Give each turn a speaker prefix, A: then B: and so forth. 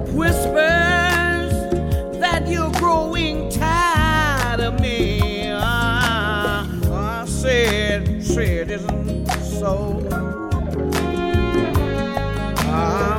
A: whispers that you're growing tired of me. I said, isn't so.